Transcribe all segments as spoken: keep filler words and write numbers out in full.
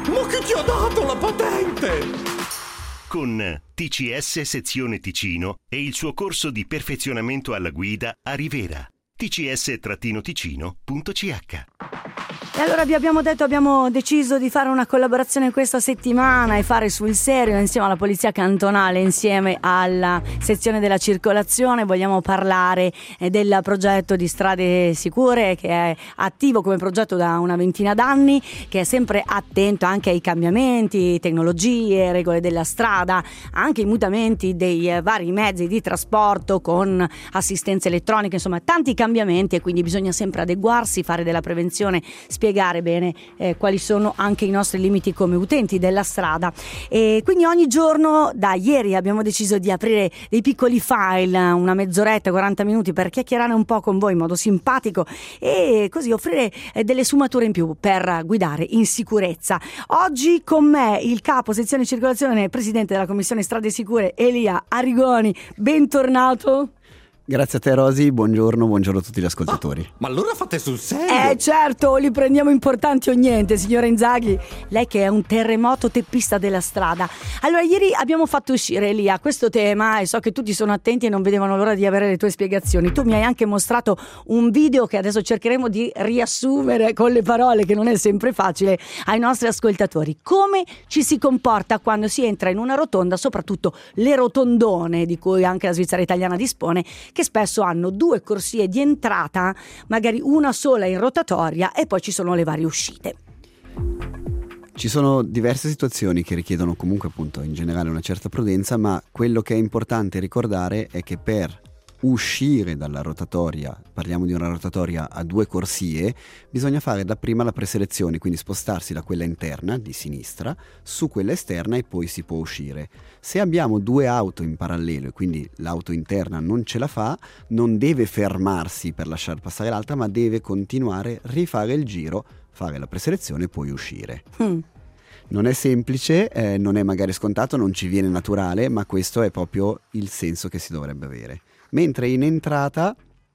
Ma chi ti ha dato la patente? Con T C S Sezione Ticino e il suo corso di perfezionamento alla guida a Rivera. T C S Ticino punto C H. E allora vi abbiamo detto, abbiamo deciso di fare una collaborazione questa settimana e fare sul serio insieme alla Polizia Cantonale, insieme alla sezione della circolazione. Vogliamo parlare del progetto di Strade Sicure, che è attivo come progetto da una ventina d'anni, che è sempre attento anche ai cambiamenti, tecnologie, regole della strada, anche i mutamenti dei vari mezzi di trasporto con assistenza elettronica, insomma tanti cambiamenti, e quindi bisogna sempre adeguarsi, fare della prevenzione, spiegare bene eh, quali sono anche i nostri limiti come utenti della strada. E quindi ogni giorno, da ieri abbiamo deciso di aprire dei piccoli file, una mezz'oretta, quaranta minuti, per chiacchierare un po' con voi in modo simpatico e così offrire eh, delle sfumature in più per guidare in sicurezza. Oggi con me il capo sezione circolazione, presidente della commissione Strade Sicure, Elia Arrigoni. Bentornato. Grazie a te Rosy, buongiorno, buongiorno a tutti gli ascoltatori. Ah, ma allora fate sul serio? Eh certo, li prendiamo importanti o niente, signora Inzaghi. Lei che è un terremoto teppista della strada. Allora ieri abbiamo fatto uscire Elia questo tema e so che tutti sono attenti e non vedevano l'ora di avere le tue spiegazioni. Tu mi hai anche mostrato un video che adesso cercheremo di riassumere con le parole, che non è sempre facile, ai nostri ascoltatori. Come ci si comporta quando si entra in una rotonda, soprattutto le rotondone di cui anche la Svizzera italiana dispone, che spesso hanno due corsie di entrata, magari una sola in rotatoria, e poi ci sono le varie uscite. Ci sono diverse situazioni che richiedono comunque appunto in generale una certa prudenza, ma quello che è importante ricordare è che per uscire dalla rotatoria, parliamo di una rotatoria a due corsie, bisogna fare dapprima la preselezione, quindi spostarsi da quella interna di sinistra su quella esterna e poi si può uscire. Se abbiamo due auto in parallelo e quindi l'auto interna non ce la fa, non deve fermarsi per lasciar passare l'altra, ma deve continuare, rifare il giro, fare la preselezione e poi uscire. Mm. Non è semplice, eh, non è magari scontato, non ci viene naturale, ma questo è proprio il senso che si dovrebbe avere. Mentre in entrata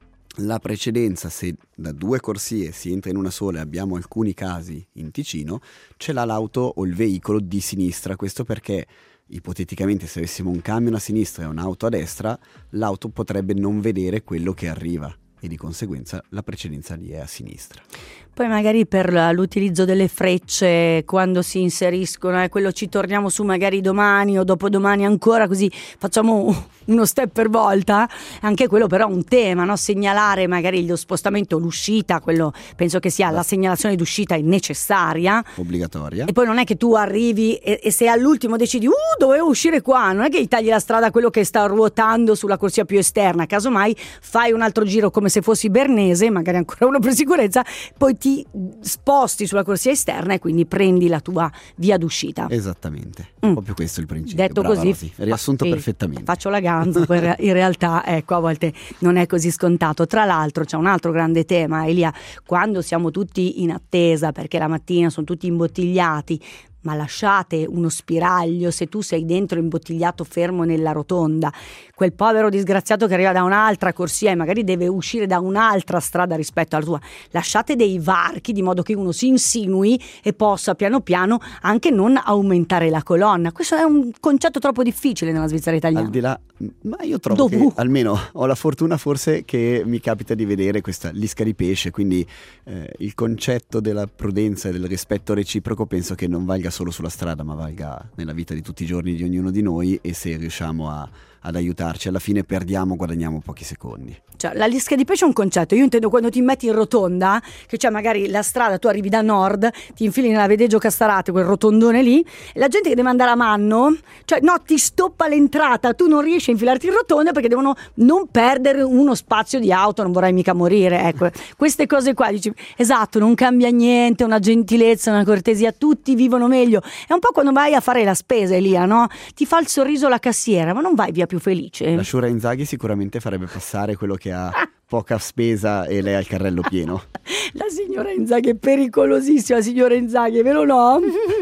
la precedenza, se da due corsie si entra in una sola, e abbiamo alcuni casi in Ticino, ce l'ha l'auto o il veicolo di sinistra. Questo perché ipoteticamente se avessimo un camion a sinistra e un'auto a destra, l'auto potrebbe non vedere quello che arriva e di conseguenza la precedenza lì è a sinistra. Poi magari per l'utilizzo delle frecce quando si inseriscono, eh, quello ci torniamo su magari domani o dopodomani ancora, così facciamo uno step per volta. Anche quello però è un tema, no? Segnalare magari lo spostamento, l'uscita, quello penso che sia la segnalazione d'uscita è necessaria, obbligatoria. E poi non è che tu arrivi e, e se all'ultimo decidi uh dovevo uscire qua, non è che gli tagli la strada a quello che sta ruotando sulla corsia più esterna, casomai fai un altro giro come se fossi Bernese, magari ancora uno per sicurezza, poi ti sposti sulla corsia esterna e quindi prendi la tua via d'uscita. Esattamente, mm. proprio questo è il principio. Detto Brava, così, Rosy. Riassunto sì, perfettamente. Faccio la ganza, in realtà ecco a volte non è così scontato. Tra l'altro c'è un altro grande tema, Elia, quando siamo tutti in attesa perché la mattina sono tutti imbottigliati, ma lasciate uno spiraglio se tu sei dentro imbottigliato fermo nella rotonda, quel povero disgraziato che arriva da un'altra corsia e magari deve uscire da un'altra strada rispetto alla tua, lasciate dei varchi di modo che uno si insinui e possa piano piano anche non aumentare la colonna. Questo è un concetto troppo difficile nella Svizzera italiana. Al di là, ma io trovo Dov'u? che almeno ho la fortuna forse che mi capita di vedere questa lisca di pesce, quindi eh, il concetto della prudenza e del rispetto reciproco penso che non valga solo sulla strada, ma valga nella vita di tutti i giorni di ognuno di noi, e se riusciamo a, ad aiutarci alla fine perdiamo, guadagniamo pochi secondi. Cioè, la lisca di pesce è un concetto, io intendo quando ti metti in rotonda, che c'è magari la strada, tu arrivi da nord, ti infili nella Vedeggio Castarate, quel rotondone lì, e la gente che deve andare a Manno, cioè no, ti stoppa l'entrata, tu non riesci a infilarti in rotonda perché devono non perdere uno spazio di auto, non vorrai mica morire, ecco. Queste cose qua, dici, esatto, non cambia niente, una gentilezza, una cortesia, tutti vivono meglio. È un po' quando vai a fare la spesa, Elia, no? Ti fa il sorriso la cassiera, ma non vai via più felice. La Shura Inzaghi sicuramente farebbe passare quello che ha poca spesa e lei ha il carrello pieno. La signora Inzaghi è pericolosissima, signora Inzaghi, vero no?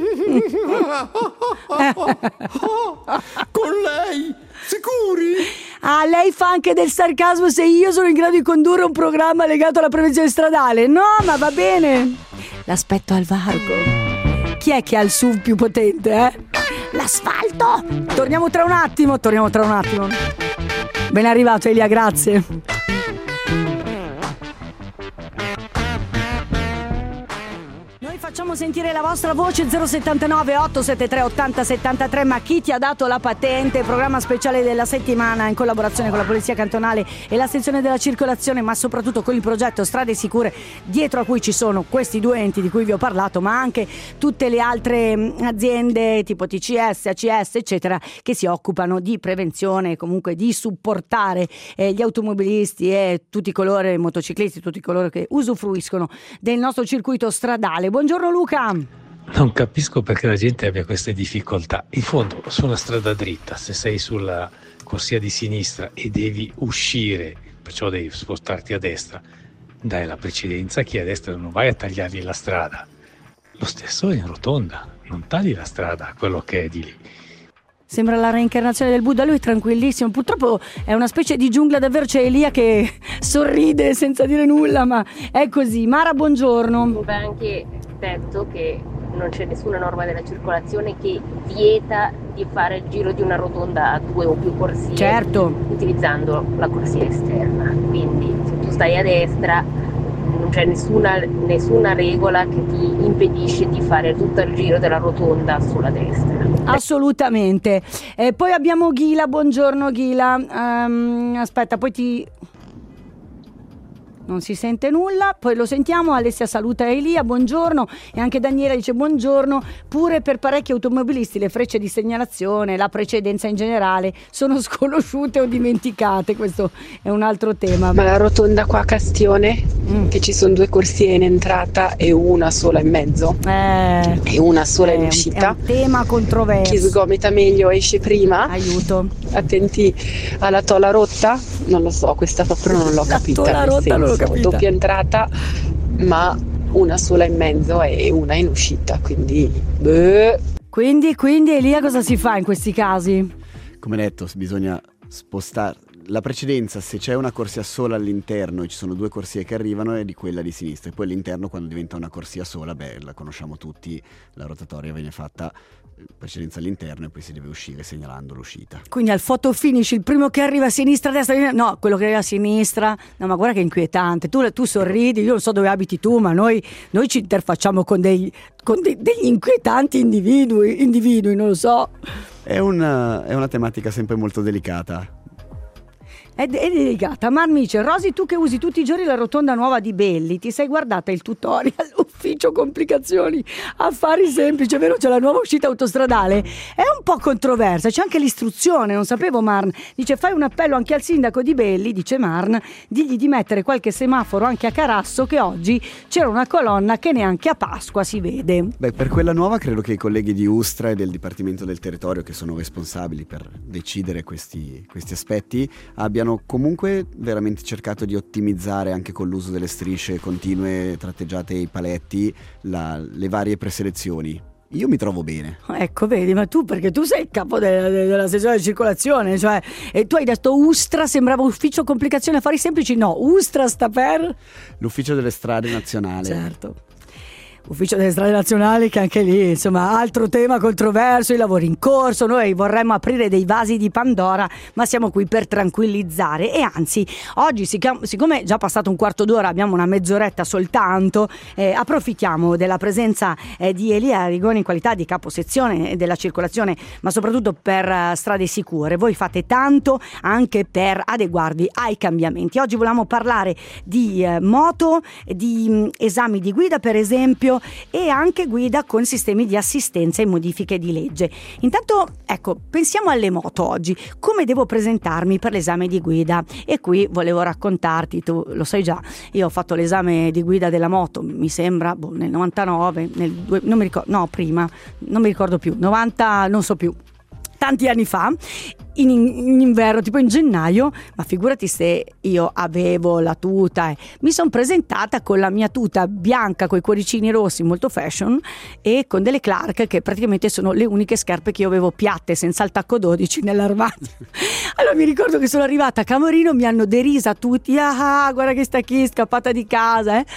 Con lei? Sicuri? Ah, lei fa anche del sarcasmo se io sono in grado di condurre un programma legato alla prevenzione stradale. No, ma va bene. L'aspetto al varco. Chi è che ha il S U V più potente, eh? L'asfalto! Torniamo tra un attimo, torniamo tra un attimo. Ben arrivato Elia, grazie. Facciamo sentire la vostra voce. Zero settantanove ottocentosettantatré ottanta settantatré. Ma chi ti ha dato la patente? Programma speciale della settimana in collaborazione con la Polizia Cantonale e la sezione della circolazione, ma soprattutto con il progetto Strade Sicure, dietro a cui ci sono questi due enti di cui vi ho parlato, ma anche tutte le altre aziende tipo T C S, A C S eccetera, che si occupano di prevenzione, comunque di supportare eh, gli automobilisti e tutti coloro, i motociclisti, tutti coloro che usufruiscono del nostro circuito stradale. Buongiorno Luca. Non capisco perché la gente abbia queste difficoltà. In fondo, su una strada dritta, se sei sulla corsia di sinistra e devi uscire, perciò devi spostarti a destra, dai la precedenza a chi è a destra, non vai a tagliargli la strada. Lo stesso è in rotonda, non tagli la strada a quello che è di lì. Sembra la reincarnazione del Buddha, lui è tranquillissimo, purtroppo è una specie di giungla davvero, c'è Elia che sorride senza dire nulla, ma è così. Mara, buongiorno. Va anche detto che non c'è nessuna norma della circolazione che vieta di fare il giro di una rotonda a due o più corsie, certo, utilizzando la corsia esterna, quindi se tu stai a destra non c'è nessuna, nessuna regola che ti impedisce di fare tutto il giro della rotonda sulla destra. Assolutamente. E poi abbiamo Ghila, buongiorno Ghila. Um, aspetta, poi ti... Non si sente nulla, poi lo sentiamo. Alessia saluta Elia, buongiorno, e anche Daniela dice buongiorno. Pure per parecchi automobilisti le frecce di segnalazione, la precedenza in generale sono sconosciute o dimenticate. Questo è un altro tema. Ma la rotonda qua a Castione, mm. che ci sono due corsie in entrata e una sola in mezzo eh, e una sola in è, uscita, è un tema controverso. Chi sgomita meglio esce prima. Aiuto. Attenti alla tola rotta, non lo so, questa proprio non l'ho la capita. tola rotta non l'ho capita. Doppia entrata ma una sola in mezzo e una in uscita, quindi beh. quindi quindi Elia, cosa si fa in questi casi? Come detto, bisogna spostare la precedenza. Se c'è una corsia sola all'interno e ci sono due corsie che arrivano, è di quella di sinistra, e poi all'interno, quando diventa una corsia sola, beh, la conosciamo tutti, la rotatoria viene fatta precedenza all'interno e poi si deve uscire segnalando l'uscita. Quindi al photo finish il primo che arriva a sinistra, a destra, no, quello che arriva a sinistra, no, ma guarda che inquietante. Tu, tu sorridi, io non so dove abiti tu, ma noi, noi ci interfacciamo con, dei, con dei, degli inquietanti individui, individui, non lo so. È una, è una tematica sempre molto delicata. È, è delicata. Marmice, Rosy, tu che usi tutti i giorni la rotonda nuova di Belli, ti sei guardata il tutorial ufficio complicazioni affari semplici, vero? C'è la nuova uscita autostradale, è un po' controversa, c'è anche l'istruzione, non sapevo. Marn dice fai un appello anche al sindaco di Belli, dice Marn, digli di mettere qualche semaforo anche a Carasso, che oggi c'era una colonna che neanche a Pasqua si vede. Beh, per quella nuova credo che i colleghi di Ustra e del Dipartimento del Territorio, che sono responsabili per decidere questi, questi aspetti, abbiano comunque veramente cercato di ottimizzare, anche con l'uso delle strisce continue tratteggiate e i paletti, la, le varie preselezioni. Io mi trovo bene. Ecco, vedi, ma tu, perché tu sei il capo della, della sezione di circolazione, cioè, e tu hai detto Ustra, sembrava ufficio complicazioni affari semplici. No, Ustra sta per l'ufficio delle strade nazionali. Certo. Ufficio delle strade nazionali, che anche lì, insomma, altro tema controverso, i lavori in corso. Noi vorremmo aprire dei vasi di Pandora, ma siamo qui per tranquillizzare. E anzi, oggi, siccome è già passato un quarto d'ora, abbiamo una mezz'oretta soltanto, eh, approfittiamo della presenza eh, di Elia Rigoni in qualità di caposezione della circolazione, ma soprattutto per uh, Strade Sicure. Voi fate tanto anche per adeguarvi ai cambiamenti. Oggi volevamo parlare di uh, moto, di um, esami di guida, per esempio, e anche guida con sistemi di assistenza e modifiche di legge. Intanto, ecco, pensiamo alle moto oggi. Come devo presentarmi per l'esame di guida? E qui volevo raccontarti, tu lo sai già, io ho fatto l'esame di guida della moto, mi sembra, boh, nel novantanove, nel due, non mi ricordo, no, prima, non mi ricordo più, novanta, non so più. Tanti anni fa, in, in inverno, tipo in gennaio, ma figurati se io avevo la tuta, eh. mi sono presentata con la mia tuta bianca con i cuoricini rossi, molto fashion, e con delle Clark, che praticamente sono le uniche scarpe che io avevo piatte, senza il tacco dodici nell'armadio. Allora mi ricordo che sono arrivata a Camerino, mi hanno derisa tutti, ah, guarda che sta qui, scappata di casa, eh.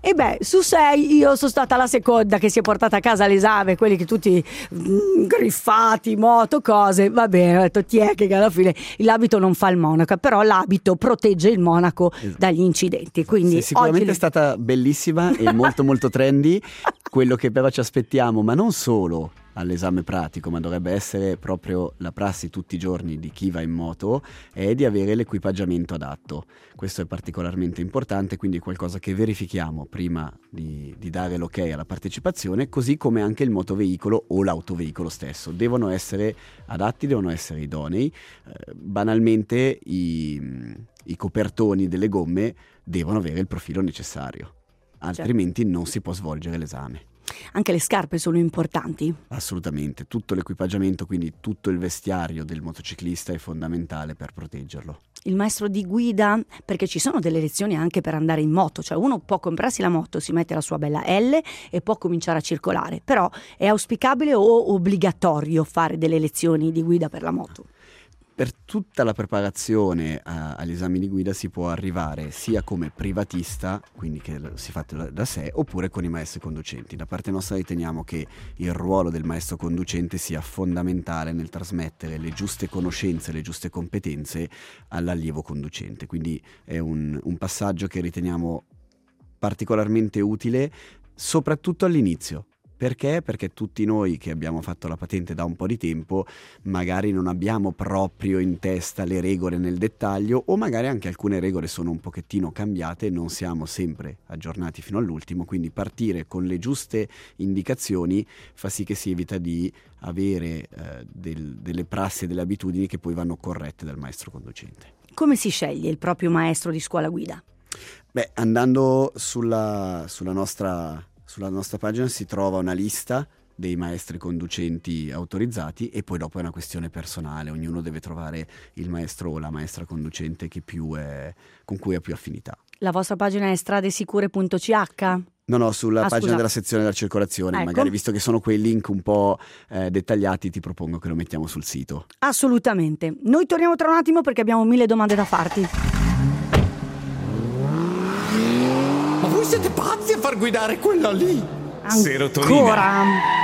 E beh, su sei io sono stata la seconda che si è portata a casa l'esame, quelli che tutti mm, griffati, moto, cose, va bene, ho detto ti è che alla fine l'abito non fa il monaco, però l'abito protegge il monaco esatto. dagli incidenti. Quindi sì, sicuramente oggi... è stata bellissima e molto molto trendy. Quello che però ci aspettiamo, ma non solo all'esame pratico, ma dovrebbe essere proprio la prassi tutti i giorni di chi va in moto, è di avere l'equipaggiamento adatto. Questo è particolarmente importante, quindi è qualcosa che verifichiamo prima di, di dare l'ok alla partecipazione, così come anche il motoveicolo o l'autoveicolo stesso. Devono essere adatti, devono essere idonei. Eh, banalmente i, i copertoni delle gomme devono avere il profilo necessario, altrimenti certo. non si può svolgere l'esame. Anche le scarpe sono importanti? Assolutamente, tutto l'equipaggiamento, quindi tutto il vestiario del motociclista è fondamentale per proteggerlo. Il maestro di guida, perché ci sono delle lezioni anche per andare in moto, cioè uno può comprarsi la moto, si mette la sua bella L e può cominciare a circolare, però è auspicabile o obbligatorio fare delle lezioni di guida per la moto? Per tutta la preparazione a, agli esami di guida si può arrivare sia come privatista, quindi che si fa da, da sé, oppure con i maestri conducenti. Da parte nostra riteniamo che il ruolo del maestro conducente sia fondamentale nel trasmettere le giuste conoscenze, le giuste competenze all'allievo conducente. Quindi è un, un passaggio che riteniamo particolarmente utile, soprattutto all'inizio. Perché? Perché tutti noi che abbiamo fatto la patente da un po' di tempo magari non abbiamo proprio in testa le regole nel dettaglio, o magari anche alcune regole sono un pochettino cambiate e non siamo sempre aggiornati fino all'ultimo, quindi partire con le giuste indicazioni fa sì che si evita di avere eh, del, delle prassi e delle abitudini che poi vanno corrette dal maestro conducente. Come si sceglie il proprio maestro di scuola guida? Beh, andando sulla, sulla nostra... Sulla nostra pagina si trova una lista dei maestri conducenti autorizzati e poi dopo è una questione personale, ognuno deve trovare il maestro o la maestra conducente che più è, con cui ha più affinità. La vostra pagina è stradesicure punto c h? No, no, sulla ah, pagina scusa. della sezione della circolazione, ecco. Magari visto che sono quei link un po' eh, dettagliati ti propongo che lo mettiamo sul sito. Assolutamente. Noi torniamo tra un attimo perché abbiamo mille domande da farti. Ma voi siete pazzi a far guidare quello lì? Ancora?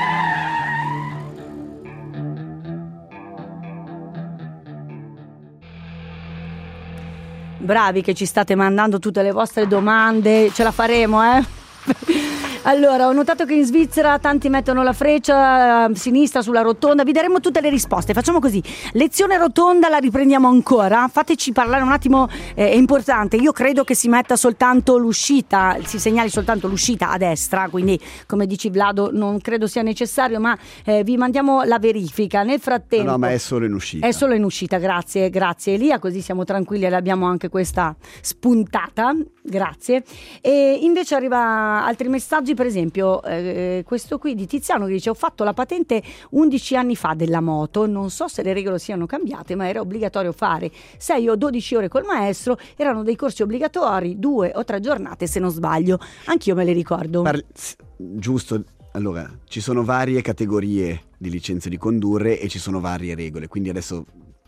Bravi che ci state mandando tutte le vostre domande, ce la faremo, eh? Allora, ho notato che in Svizzera tanti mettono la freccia a sinistra sulla rotonda, vi daremo tutte le risposte. Facciamo così, lezione rotonda la riprendiamo ancora, fateci parlare un attimo, eh, è importante, io credo che si metta soltanto l'uscita, si segnali soltanto l'uscita a destra, quindi come dici Vlado non credo sia necessario, ma eh, vi mandiamo la verifica. Nel frattempo... No, no, ma è solo in uscita. È solo in uscita, grazie, grazie Elia, così siamo tranquilli e abbiamo anche questa spuntata, grazie. E invece arriva altri messaggi. Per esempio eh, questo qui di Tiziano che dice: ho fatto la patente undici anni fa della moto, non so se le regole siano cambiate, ma era obbligatorio fare sei o dodici ore col maestro, erano dei corsi obbligatori, due o tre giornate se non sbaglio, anch'io me le ricordo. Parli... Giusto, allora ci sono varie categorie di licenze di condurre e ci sono varie regole, quindi adesso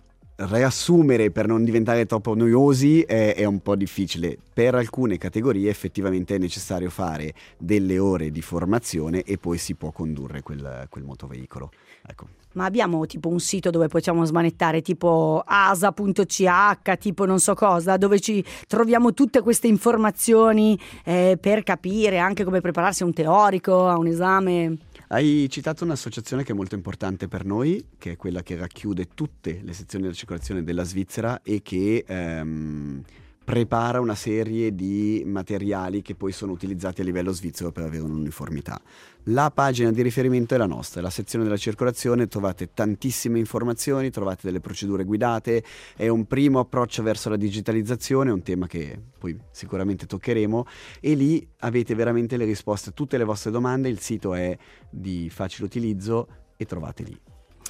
riassumere per non diventare troppo noiosi è, è un po' difficile. Per alcune categorie effettivamente è necessario fare delle ore di formazione e poi si può condurre quel, quel motoveicolo. Ecco. Ma abbiamo tipo un sito dove possiamo smanettare, tipo asa punto c h, tipo non so cosa, dove ci troviamo tutte queste informazioni eh, per capire anche come prepararsi a un teorico, a un esame? Hai citato un'associazione che è molto importante per noi, che è quella che racchiude tutte le sezioni della circolazione della Svizzera e che ehm, prepara una serie di materiali che poi sono utilizzati a livello svizzero per avere un'uniformità. La pagina di riferimento è la nostra, è la sezione della circolazione, trovate tantissime informazioni, trovate delle procedure guidate, è un primo approccio verso la digitalizzazione, un tema che poi sicuramente toccheremo, e lì avete veramente le risposte a tutte le vostre domande, il sito è di facile utilizzo e trovate lì.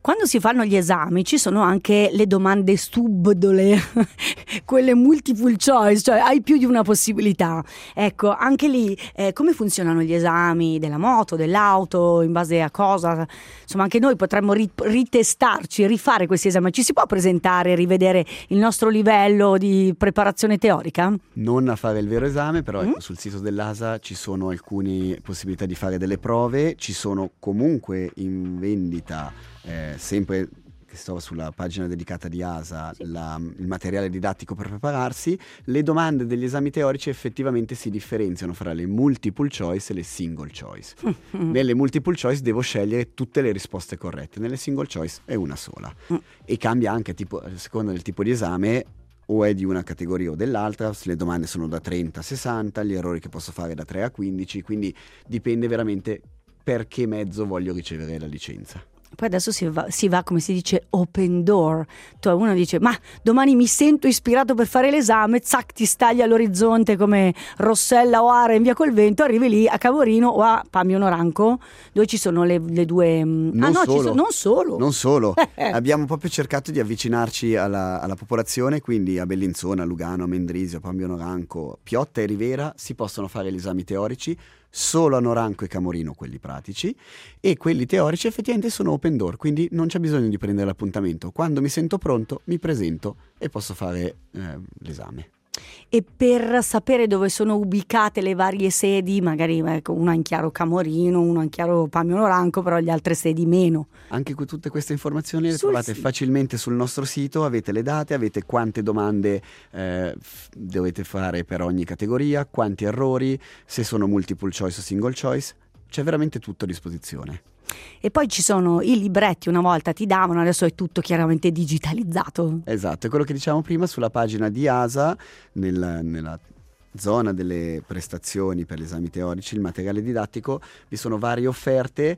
quando si fanno gli esami ci sono anche le domande subdole, quelle multiple choice, cioè hai più di una possibilità. Ecco, anche lì eh, come funzionano gli esami della moto, dell'auto, in base a cosa? Insomma, anche noi potremmo ri- ritestarci, rifare questi esami. Ci si può presentare, rivedere il nostro livello di preparazione teorica? Non a fare il vero esame, però Mm. ecco, sul sito dell'A S A ci sono alcune possibilità di fare delle prove, ci sono comunque in vendita, eh, sempre che si trova sulla pagina dedicata di A S A, la- il materiale didattico per prepararsi. Le domande degli esami teorici effettivamente si differenziano fra le multiple choice e le single choice. Mm. Nelle multiple choice devo scegliere tutte le risposte corrette, nelle single choice è una sola. Mm. E cambia anche tipo, a seconda del tipo di esame, o è di una categoria o dell'altra, se le domande sono da trenta a sessanta, gli errori che posso fare da tre a quindici, quindi dipende veramente per che mezzo voglio ricevere la licenza. Poi adesso si va, si va, come si dice, open door. Tu, uno dice, ma domani mi sento ispirato per fare l'esame, zac, ti staglia all'orizzonte come Rossella o Ara in Via col Vento, arrivi lì a Cavorino o a Pamio Noranco, dove ci sono le, le due... Non ah no, solo. ci sono, non solo. Non solo, Eh. abbiamo proprio cercato di avvicinarci alla, alla popolazione, quindi a Bellinzona, a Lugano, a Mendrisio, a Pambio Noranco, Piotta e Rivera si possono fare gli esami teorici, solo a Noranco e Camorino quelli pratici, e quelli teorici effettivamente sono open door, quindi non c'è bisogno di prendere l'appuntamento. Quando mi sento pronto mi presento e posso fare eh, l'esame. E per sapere dove sono ubicate le varie sedi, magari ecco, una in chiaro Camorino, una in chiaro Pamio Noranco, però le altre sedi meno. Anche que- tutte queste informazioni le Sul trovate sito. facilmente sul nostro sito, avete le date, avete quante domande eh, f- dovete fare per ogni categoria, quanti errori, se sono multiple choice o single choice, c'è veramente tutto a disposizione. E poi ci sono i libretti, una volta ti davano, adesso è tutto chiaramente digitalizzato. Esatto, è quello che dicevamo prima, sulla pagina di A S A, nel- nella zona delle prestazioni per gli esami teorici, il materiale didattico, vi sono varie offerte,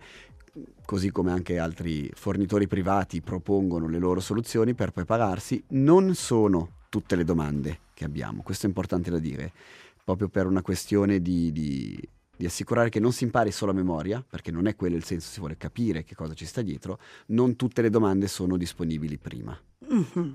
così come anche altri fornitori privati propongono le loro soluzioni per prepararsi. Non sono tutte le domande che abbiamo, questo è importante da dire, proprio per una questione di, di, di assicurare che non si impari solo a memoria, perché non è quello il senso, si vuole capire che cosa ci sta dietro. Non tutte le domande sono disponibili prima. Mhm.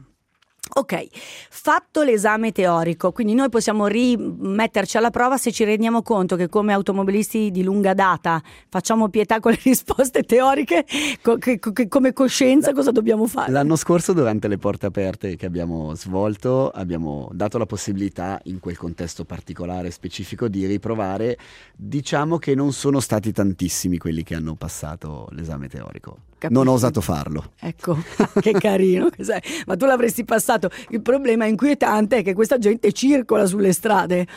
Ok, fatto l'esame teorico, quindi noi possiamo rimetterci alla prova se ci rendiamo conto che come automobilisti di lunga data facciamo pietà con le risposte teoriche, co- che, che come coscienza cosa dobbiamo fare? L'anno scorso, durante le porte aperte che abbiamo svolto, abbiamo dato la possibilità, in quel contesto particolare e specifico, di riprovare. Diciamo che non sono stati tantissimi quelli che hanno passato l'esame teorico. Capisco. Non ho osato farlo. Ecco, che carino, che sai, ma tu l'avresti passato. Il problema inquietante è che questa gente circola sulle strade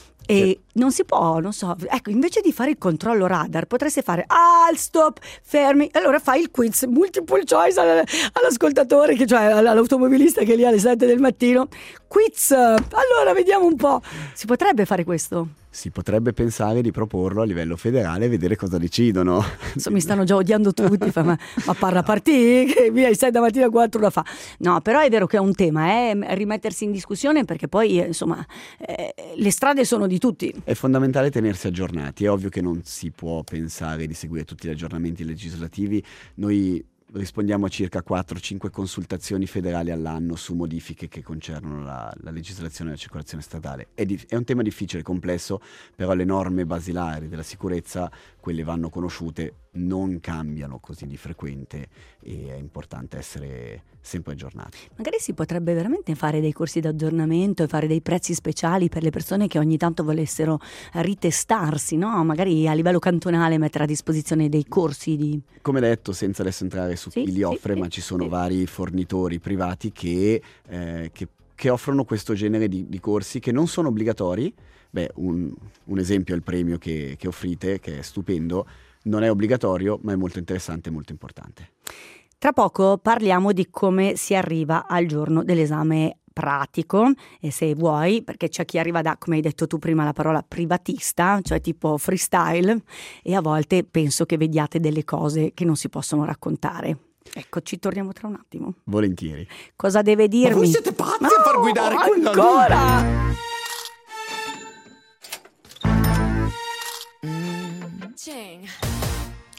e non si può, non so, ecco, invece di fare il controllo radar potreste fare al stop, fermi, allora fai il quiz multiple choice all- all'ascoltatore, che, cioè all'automobilista che è lì alle sette del mattino, quiz, allora vediamo un po', si potrebbe fare questo? Si potrebbe pensare di proporlo a livello federale e vedere cosa decidono. Adesso mi stanno già odiando tutti, fa, ma, ma parla partì, che via i sei da mattina a quattro la fa. No, però è vero che è un tema, eh, rimettersi in discussione, perché poi eh, insomma eh, le strade sono di tutti. È fondamentale tenersi aggiornati. È ovvio che non si può pensare di seguire tutti gli aggiornamenti legislativi. Noi rispondiamo a circa quattro cinque consultazioni federali all'anno su modifiche che concernono la, la legislazione della circolazione stradale. È, di, è un tema difficile, complesso, però le norme basilari della sicurezza, quelle vanno conosciute, non cambiano così di frequente e è importante essere sempre aggiornati. Magari si potrebbe veramente fare dei corsi d'aggiornamento e fare dei prezzi speciali per le persone che ogni tanto volessero ritestarsi, no? Magari a livello cantonale mettere a disposizione dei corsi di... Come detto, senza adesso entrare su Sì, chi li sì, offre, sì, ma ci sono sì. vari fornitori privati che, eh, che, che offrono questo genere di, di corsi che non sono obbligatori. Beh, un, un esempio è il premio che, che offrite, che è stupendo, non è obbligatorio, ma è molto interessante e molto importante. Tra poco parliamo di come si arriva al giorno dell'esame pratico, e se vuoi, perché c'è chi arriva da, come hai detto tu prima, la parola privatista, cioè tipo freestyle, e a volte penso che vediate delle cose che non si possono raccontare. Ecco, ci torniamo tra un attimo. Volentieri. Cosa deve dirmi? Ma voi siete pazzi a far guidare quella lì? ancora?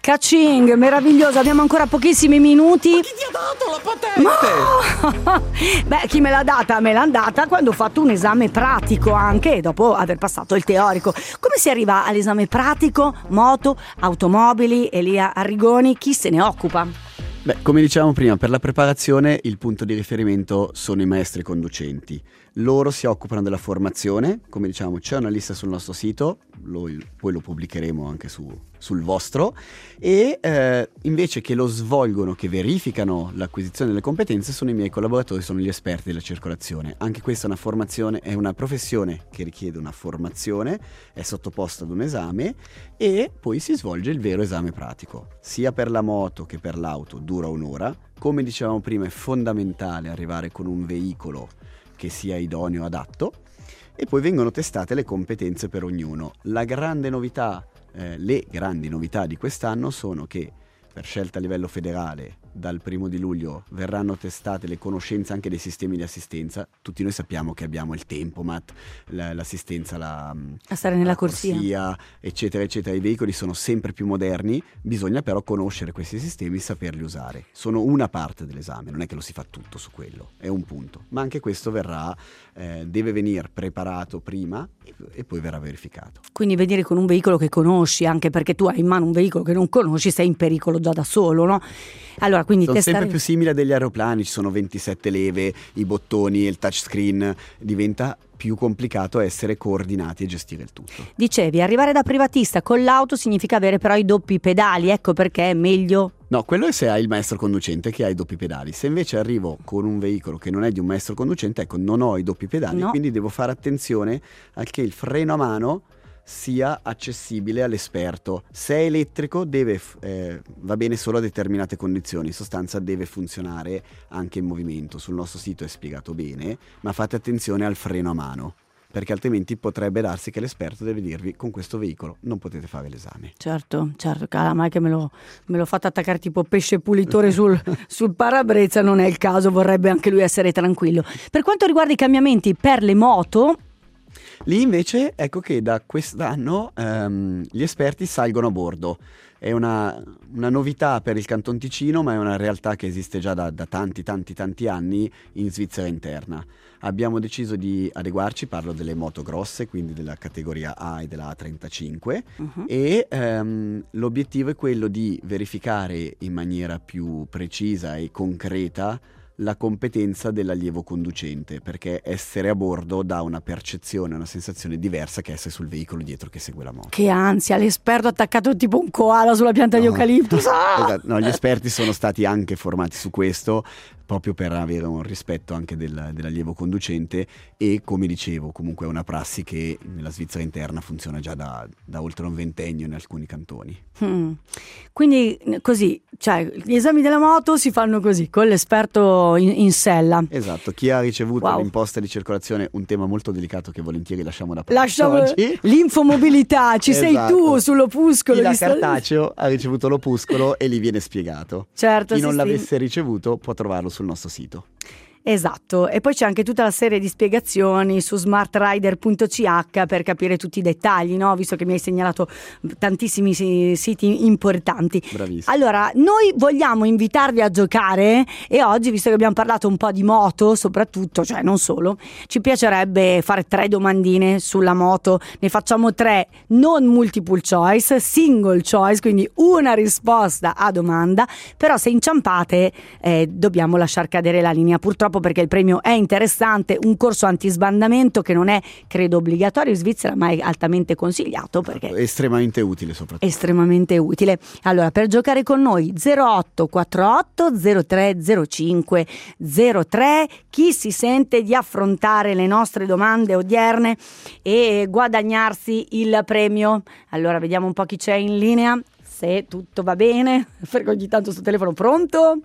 Caching, meraviglioso, abbiamo ancora pochissimi minuti. Ma chi ti ha dato la patente? Ma... Beh, chi me l'ha data? Me l'ha data quando ho fatto un esame pratico anche, dopo aver passato il teorico. Come si arriva all'esame pratico? Moto, automobili, Elia Arrigoni, chi se ne occupa? Beh, come dicevamo prima, per la preparazione il punto di riferimento sono i maestri conducenti. Loro si occupano della formazione, come diciamo c'è una lista sul nostro sito, lo, poi lo pubblicheremo anche su, sul vostro, e eh, invece che lo svolgono, che verificano l'acquisizione delle competenze, sono i miei collaboratori, sono gli esperti della circolazione. Anche questa è una formazione, è una professione che richiede una formazione, è sottoposta ad un esame e poi si svolge il vero esame pratico, sia per la moto che per l'auto, dura un'ora. Come dicevamo prima, è fondamentale arrivare con un veicolo che sia idoneo, adatto, e poi vengono testate le competenze per ognuno. La grande novità, eh, le grandi novità di quest'anno sono che per scelta a livello federale dal primo di luglio verranno testate le conoscenze anche dei sistemi di assistenza. Tutti noi sappiamo che abbiamo il tempomat, la, l'assistenza la, a stare nella la corsia. corsia, eccetera eccetera. I veicoli sono sempre più moderni, bisogna però conoscere questi sistemi e saperli usare. Sono una parte dell'esame, non è che lo si fa tutto su quello, è un punto, ma anche questo verrà eh, deve venire preparato prima e, e poi verrà verificato. Quindi venire con un veicolo che conosci, anche perché tu hai in mano un veicolo che non conosci, sei in pericolo già da solo, no? Allora, quindi sono testare... sempre più simili a degli aeroplani, ci sono ventisette leve, i bottoni, il touchscreen, diventa più complicato essere coordinati e gestire il tutto. Dicevi, arrivare da privatista con l'auto significa avere però i doppi pedali, ecco perché è meglio... No, quello è se hai il maestro conducente che ha i doppi pedali. Se invece arrivo con un veicolo che non è di un maestro conducente, ecco, non ho i doppi pedali, no. Quindi devo fare attenzione a che il freno a mano sia accessibile all'esperto. Se è elettrico deve, eh, va bene solo a determinate condizioni, in sostanza deve funzionare anche in movimento. Sul nostro sito è spiegato bene, ma fate attenzione al freno a mano, perché altrimenti potrebbe darsi che l'esperto deve dirvi: con questo veicolo non potete fare l'esame. Certo, certo, calma che me lo, me lo fate attaccare tipo pesce pulitore sul, sul parabrezza, non è il caso, vorrebbe anche lui essere tranquillo. Per quanto riguarda i cambiamenti per le moto, lì invece ecco che da quest'anno ehm, gli esperti salgono a bordo. È una, una novità per il Canton Ticino, ma è una realtà che esiste già da, da tanti tanti tanti anni in Svizzera interna. Abbiamo deciso di adeguarci, parlo delle moto grosse, quindi della categoria A e della A trentacinque, uh-huh. e ehm, l'obiettivo è quello di verificare in maniera più precisa e concreta la competenza dell'allievo conducente, perché essere a bordo dà una percezione, una sensazione diversa che essere sul veicolo dietro che segue la moto. Che ansia, l'esperto attaccato tipo un koala sulla pianta no. di eucaliptus. Ah! Esatto. No, gli esperti sono stati anche formati su questo, proprio per avere un rispetto anche del, dell'allievo conducente, e come dicevo comunque è una prassi che nella Svizzera interna funziona già da, da oltre un ventennio in alcuni cantoni. Hmm. Quindi così, cioè gli esami della moto si fanno così, con l'esperto in, in sella. Esatto, chi ha ricevuto wow. l'imposta di circolazione, un tema molto delicato che volentieri lasciamo da parte Lasciamo oggi. L'infomobilità, ci esatto. sei tu sull'opuscolo. Chi l'ha cartaceo ha ricevuto l'opuscolo e lì viene spiegato. Certo, chi sì, non sì. l'avesse ricevuto può trovarlo sul nostro sito. Esatto, e poi c'è anche tutta la serie di spiegazioni su smartrider punto c h per capire tutti i dettagli, no? Visto che mi hai segnalato tantissimi siti importanti. Bravissimo. Allora, noi vogliamo invitarvi a giocare e oggi, visto che abbiamo parlato un po' di moto, soprattutto, cioè non solo, ci piacerebbe fare tre domandine sulla moto. Ne facciamo tre, non multiple choice, single choice, quindi una risposta a domanda, però se inciampate eh, dobbiamo lasciar cadere la linea, purtroppo, perché il premio è interessante, un corso antisbandamento che non è credo obbligatorio in Svizzera, ma è altamente consigliato perché è estremamente utile, soprattutto estremamente utile. Allora, per giocare con noi zero otto quattro otto zero tre zero cinque zero tre, chi si sente di affrontare le nostre domande odierne e guadagnarsi il premio. Allora vediamo un po' chi c'è in linea, se tutto va bene, perché ogni tanto sto telefono. Pronto?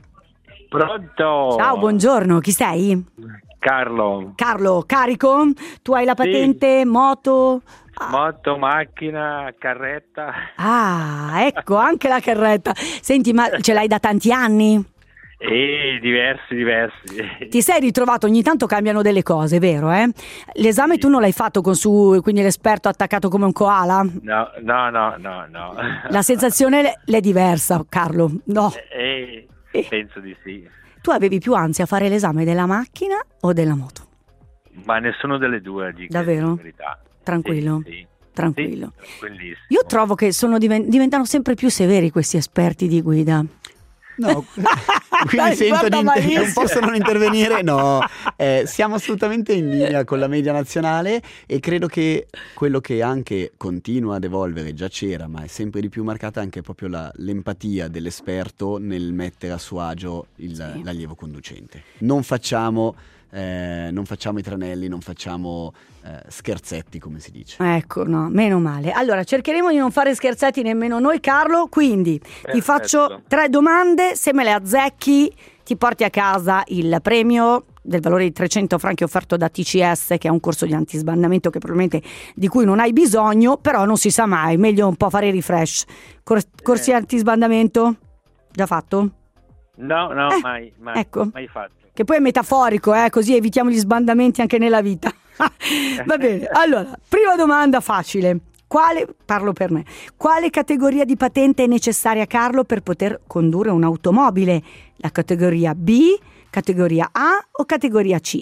Pronto? Ciao, buongiorno, chi sei? Carlo. Carlo, carico? Tu hai la patente, sì. moto? Ah. Moto, macchina, carretta. Ah, ecco, anche la carretta. Senti, ma ce l'hai da tanti anni? E diversi, diversi. Ti sei ritrovato, ogni tanto cambiano delle cose, vero? Eh? L'esame tu non l'hai fatto con su, quindi l'esperto attaccato come un koala? No, no, no, no, no. La sensazione è diversa, Carlo. No. Eh, penso di sì. Tu avevi più ansia a fare l'esame della macchina o della moto? Ma nessuno delle due, dico davvero? la verità. Tranquillo? Sì, sì. Tranquillo. Sì, tranquillissimo. Io trovo che sono diven- diventano sempre più severi questi esperti di guida. No, qui Dai, mi sento di guarda inter- non malissimo. posso non intervenire. No, eh, siamo assolutamente in linea con la media nazionale e credo che quello che anche continua ad evolvere, già c'era, ma è sempre di più marcata anche proprio la, l'empatia dell'esperto nel mettere a suo agio il, Sì. l'allievo conducente. Non facciamo, eh, non facciamo i tranelli, non facciamo eh, scherzetti, come si dice. Ecco, no, meno male. Allora, cercheremo di non fare scherzetti nemmeno noi, Carlo, quindi Perfetto. ti faccio tre domande, se me le azzecchi ti porti a casa il premio del valore di trecento franchi offerto da T C S, che è un corso di antisbandamento che probabilmente di cui non hai bisogno, però non si sa mai, meglio un po' fare refresh. Cor- corsi Eh. antisbandamento? Già fatto? No, no, Eh, mai, mai, ecco. mai fatto. Che poi è metaforico, eh, così evitiamo gli sbandamenti anche nella vita. Va bene, allora, prima domanda facile. Quale, parlo per me, quale categoria di patente è necessaria, Carlo, per poter condurre un'automobile? La categoria B, categoria A o categoria C?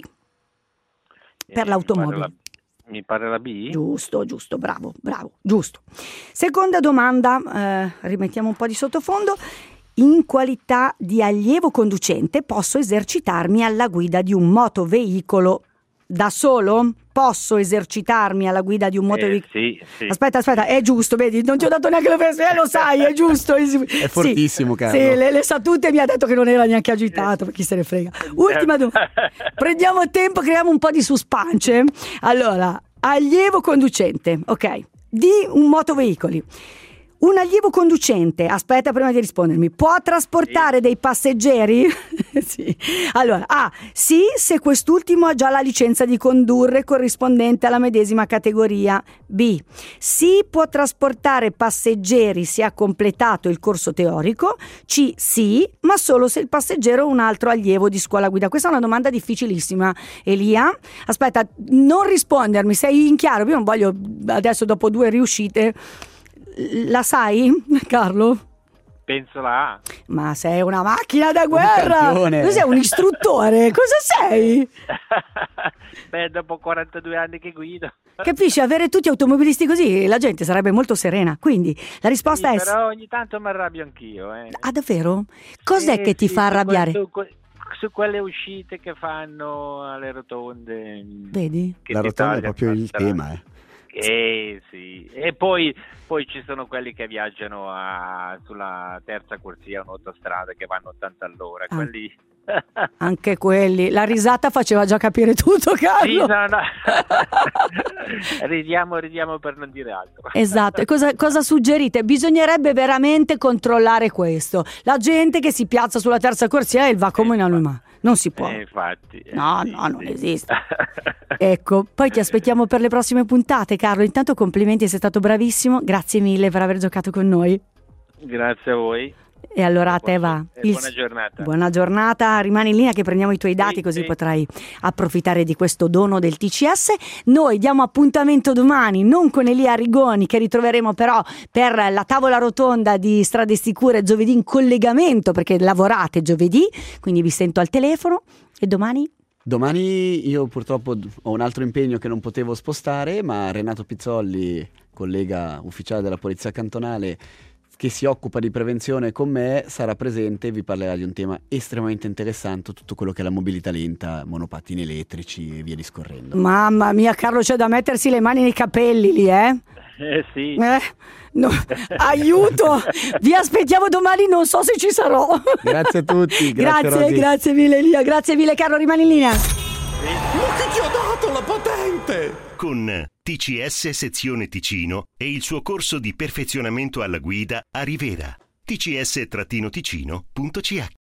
Per Eh, l'automobile. Mi pare la, mi pare la B? Giusto, giusto, bravo, bravo, giusto. Seconda domanda, eh, rimettiamo un po' di sottofondo. In qualità di allievo conducente posso esercitarmi alla guida di un motoveicolo da solo? Posso esercitarmi alla guida di un motoveicolo? Eh, sì, sì. Aspetta, aspetta, è giusto, vedi, non ti ho dato neanche l'offesa, eh, lo sai, è giusto. È fortissimo, Carlo. Sì, le, le sa tutte e mi ha detto che non era neanche agitato, per chi se ne frega. Ultima domanda. Prendiamo tempo, creiamo un po' di suspense. Allora, allievo conducente, ok, di un motoveicoli. Un allievo conducente, aspetta prima di rispondermi, può trasportare Sì. dei passeggeri? Sì. Allora, A, sì, se quest'ultimo ha già la licenza di condurre corrispondente alla medesima categoria. B, sì, può trasportare passeggeri se ha completato il corso teorico. C, sì, ma solo se il passeggero è un altro allievo di scuola guida. Questa è una domanda difficilissima, Elia. Aspetta, non rispondermi, sei in chiaro? Io non voglio adesso dopo due riuscite. La sai, Carlo? Penso la A. Ma sei una macchina da guerra! campione. Tu sei un istruttore, cosa sei? Beh, dopo quarantadue anni che guido. Capisci, avere tutti automobilisti così la gente sarebbe molto serena. Quindi la risposta Sì, è però ogni tanto mi arrabbio anch'io. Eh. ah, davvero? Cos'è Eh, che ti sì, fa su que- arrabbiare? Su, que- su quelle uscite che fanno alle rotonde. Vedi? che La ti rotonda è tagliano proprio la il strada. tema, eh. Eh sì, e poi, poi ci sono quelli che viaggiano a- sulla terza corsia, un'autostrada che vanno ottanta all'ora, Ah. quelli... Anche quelli. La risata faceva già capire tutto, Sì, Carlo. no, no. ridiamo, ridiamo per non dire altro. Esatto, e cosa, cosa suggerite? Bisognerebbe veramente controllare questo. La gente che si piazza sulla terza corsia e va come una luma. Non si può. Eh, infatti. eh, No, sì, no, non sì. esiste. Ecco, poi ti aspettiamo per le prossime puntate, Carlo. Intanto complimenti, sei stato bravissimo. Grazie mille per aver giocato con noi. Grazie a voi. E allora a te va. E Il- buona giornata. Buona giornata, rimani in linea che prendiamo i tuoi dati, Sì, così sì. potrai approfittare di questo dono del T C S. Noi diamo appuntamento domani, non con Elia Rigoni, che ritroveremo però per la tavola rotonda di Strade Sicure giovedì in collegamento, perché lavorate giovedì, quindi vi sento al telefono. E domani? Domani io purtroppo ho un altro impegno che non potevo spostare, ma Renato Pizzolli, collega ufficiale della Polizia Cantonale che si occupa di prevenzione con me, sarà presente e vi parlerà di un tema estremamente interessante, tutto quello che è la mobilità lenta, monopattini elettrici e via discorrendo. Mamma mia, Carlo, c'è da mettersi le mani nei capelli lì, eh? Eh sì. Eh, no, aiuto! Vi aspettiamo domani, non so se ci sarò. Grazie a tutti, grazie, Grazie, Rosy. grazie mille Elia, grazie mille Carlo, rimani in linea. Ma che ti ho dato la patente? Con T C S Sezione Ticino e il suo corso di perfezionamento alla guida a Rivera. T C S Ticino punto C H